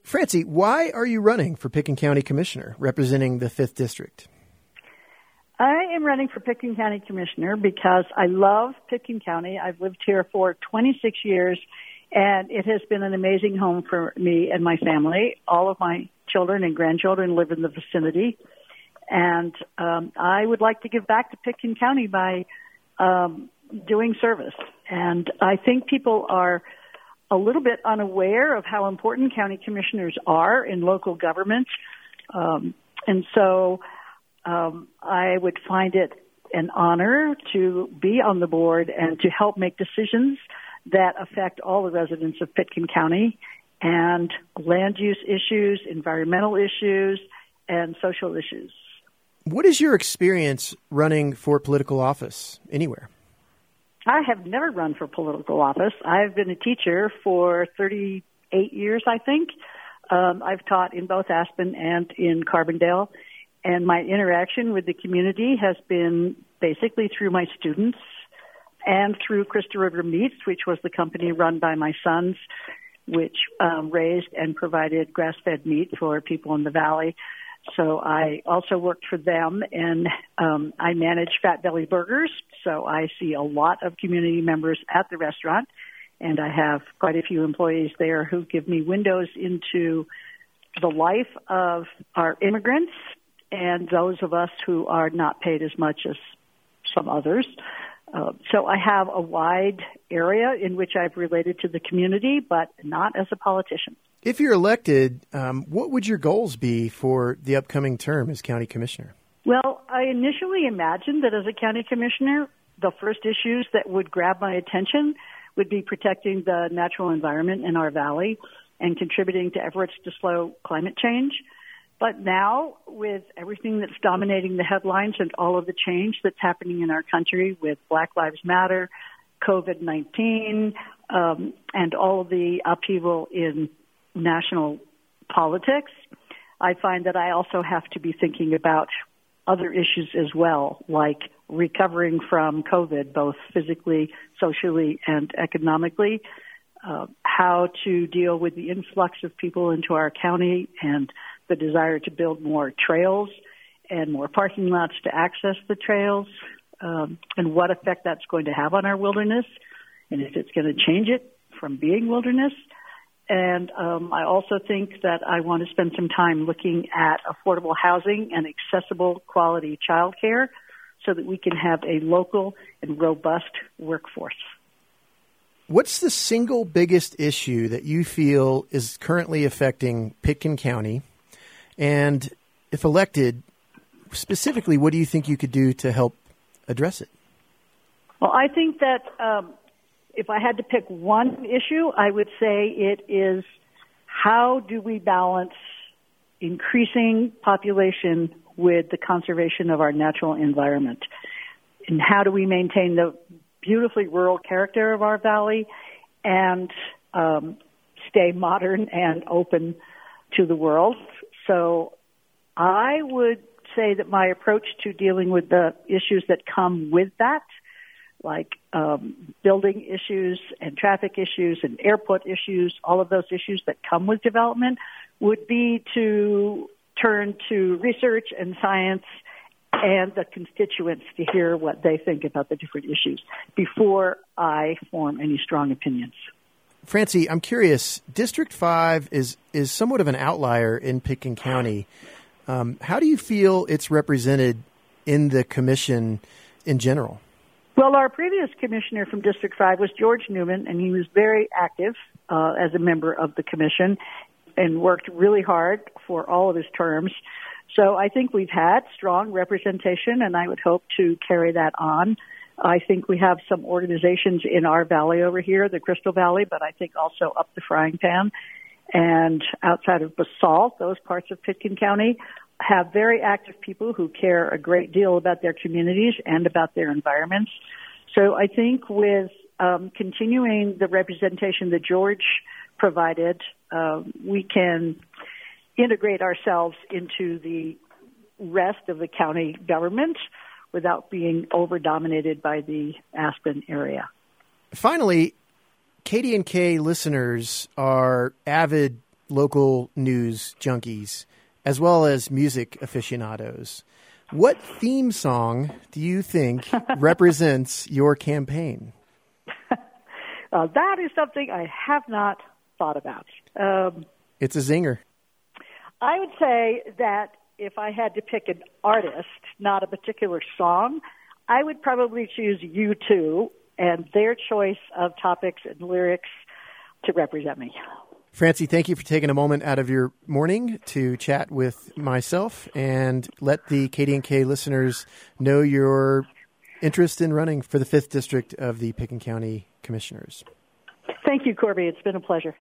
Francie, why are you running for Pitkin County Commissioner, representing the 5th District? I am running for Pitkin County Commissioner because I love Pitkin County. I've lived here for 26 years, and it has been an amazing home for me and my family. All of my children and grandchildren live in the vicinity, and I would like to give back to Pitkin County by doing service. And I think people are a little bit unaware of how important county commissioners are in local government. And so I would find it an honor to be on the board and to help make decisions that affect all the residents of Pitkin County, and land use issues, environmental issues, and social issues. What is your experience running for political office anywhere? I have never run for political office. I've been a teacher for 38 years, I think. I've taught in both Aspen and in Carbondale, and my interaction with the community has been basically through my students and through Crystal River Meats, which was the company run by my sons, which raised and provided grass-fed meat for people in the valley. So I also worked for them, and I manage Fat Belly Burgers. So I see a lot of community members at the restaurant, and I have quite a few employees there who give me windows into the life of our immigrants and those of us who are not paid as much as some others. So I have a wide area in which I've related to the community, but not as a politician. If you're elected, what would your goals be for the upcoming term as county commissioner? Well, I initially imagined that as a county commissioner, the first issues that would grab my attention would be protecting the natural environment in our valley and contributing to efforts to slow climate change. But now, with everything that's dominating the headlines and all of the change that's happening in our country with Black Lives Matter, COVID-19, and all of the upheaval in national politics, I find that I also have to be thinking about other issues as well, like recovering from COVID, both physically, socially, and economically, how to deal with the influx of people into our county and the desire to build more trails and more parking lots to access the trails, and what effect that's going to have on our wilderness, and if it's going to change it from being wilderness. And I also think that I want to spend some time looking at affordable housing and accessible quality childcare so that we can have a local and robust workforce. What's the single biggest issue that you feel is currently affecting Pitkin County? And if elected, specifically, what do you think you could do to help address it? Well, I think that if I had to pick one issue, I would say it is how do we balance increasing population with the conservation of our natural environment? And how do we maintain the beautifully rural character of our valley and stay modern and open to the world? So I would say that my approach to dealing with the issues that come with that, like building issues and traffic issues and airport issues, all of those issues that come with development, would be to turn to research and science and the constituents to hear what they think about the different issues before I form any strong opinions. Francie, I'm curious, District 5 is somewhat of an outlier in Pitkin County. How do you feel it's represented in the commission in general? Well, our previous commissioner from District 5 was George Newman, and he was very active as a member of the commission and worked really hard for all of his terms. So I think we've had strong representation, and I would hope to carry that on. I think we have some organizations in our valley over here, the Crystal Valley, but I think also up the Frying Pan and outside of Basalt, those parts of Pitkin County have very active people who care a great deal about their communities and about their environments. So I think with continuing the representation that George provided, we can integrate ourselves into the rest of the county government without being over-dominated by the Aspen area. Finally, KDNK listeners are avid local news junkies, as well as music aficionados. What theme song do you think represents your campaign? That is something I have not thought about. It's a zinger. I would say that if I had to pick an artist, not a particular song, I would probably choose U2 and their choice of topics and lyrics to represent me. Francie, thank you for taking a moment out of your morning to chat with myself and let the KDNK listeners know your interest in running for the 5th District of the Pitkin County Commissioners. Thank you, Corby. It's been a pleasure.